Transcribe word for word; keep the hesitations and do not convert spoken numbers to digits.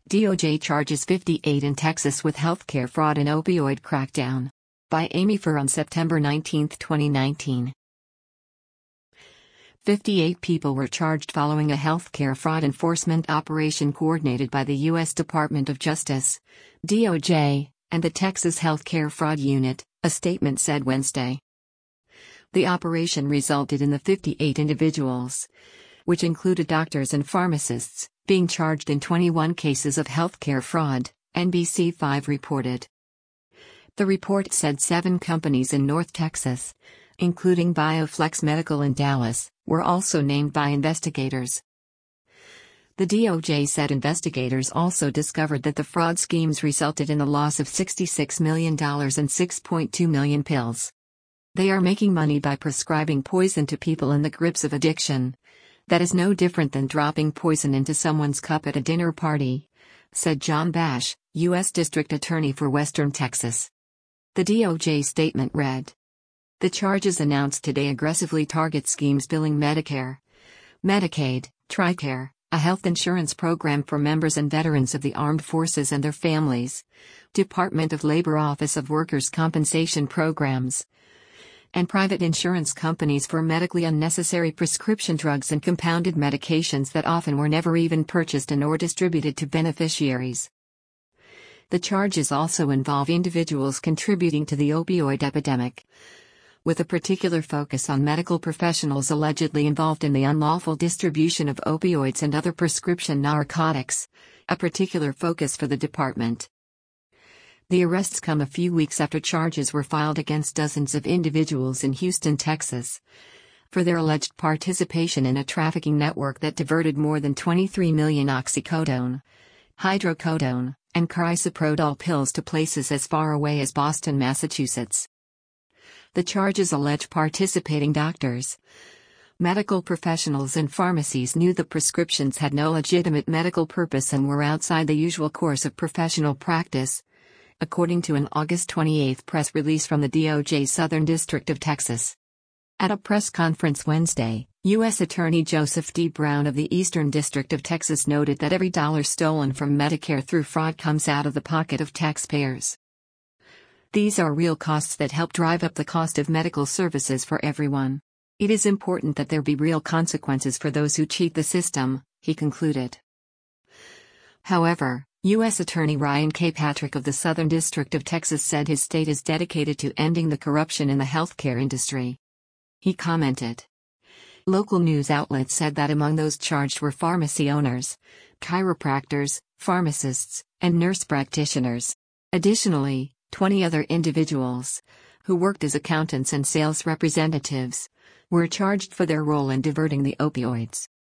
D O J charges fifty-eight in Texas with healthcare fraud and opioid crackdown. By Amy Furr on September nineteenth, twenty nineteen. fifty-eight people were charged following a healthcare fraud enforcement operation coordinated by the U S Department of Justice, D O J, and the Texas Healthcare Fraud Unit, a statement said Wednesday. The operation resulted in the fifty-eight individuals, which included doctors and pharmacists, being charged in twenty-one cases of healthcare fraud, N B C five reported. The report said seven companies in North Texas, including BioFlex Medical in Dallas, were also named by investigators. The D O J said investigators also discovered that the fraud schemes resulted in the loss of sixty-six million dollars and six point two million pills. They are making money by prescribing poison to people in the grips of addiction. That is no different than dropping poison into someone's cup at a dinner party, said John Bash, U S District Attorney for Western Texas. The D O J statement read. The charges announced today aggressively target schemes billing Medicare, Medicaid, TRICARE, a health insurance program for members and veterans of the armed forces and their families, Department of Labor Office of Workers' Compensation Programs, and private insurance companies for medically unnecessary prescription drugs and compounded medications that often were never even purchased and or distributed to beneficiaries. The charges also involve individuals contributing to the opioid epidemic, with a particular focus on medical professionals allegedly involved in the unlawful distribution of opioids and other prescription narcotics, a particular focus for the department. The arrests come a few weeks after charges were filed against dozens of individuals in Houston, Texas, for their alleged participation in a trafficking network that diverted more than twenty-three million oxycodone, hydrocodone, and crisaprolol pills to places as far away as Boston, Massachusetts. The charges allege participating doctors, medical professionals and pharmacies knew the prescriptions had no legitimate medical purpose and were outside the usual course of professional practice, according to an August twenty-eighth press release from the D O J Southern District of Texas. At a press conference Wednesday, U S Attorney Joseph D. Brown of the Eastern District of Texas noted that every dollar stolen from Medicare through fraud comes out of the pocket of taxpayers. These are real costs that help drive up the cost of medical services for everyone. It is important that there be real consequences for those who cheat the system, he concluded. However, U S Attorney Ryan K. Patrick of the Southern District of Texas said his state is dedicated to ending the corruption in the healthcare industry. He commented. Local news outlets said that among those charged were pharmacy owners, chiropractors, pharmacists, and nurse practitioners. Additionally, twenty other individuals, who worked as accountants and sales representatives, were charged for their role in diverting the opioids.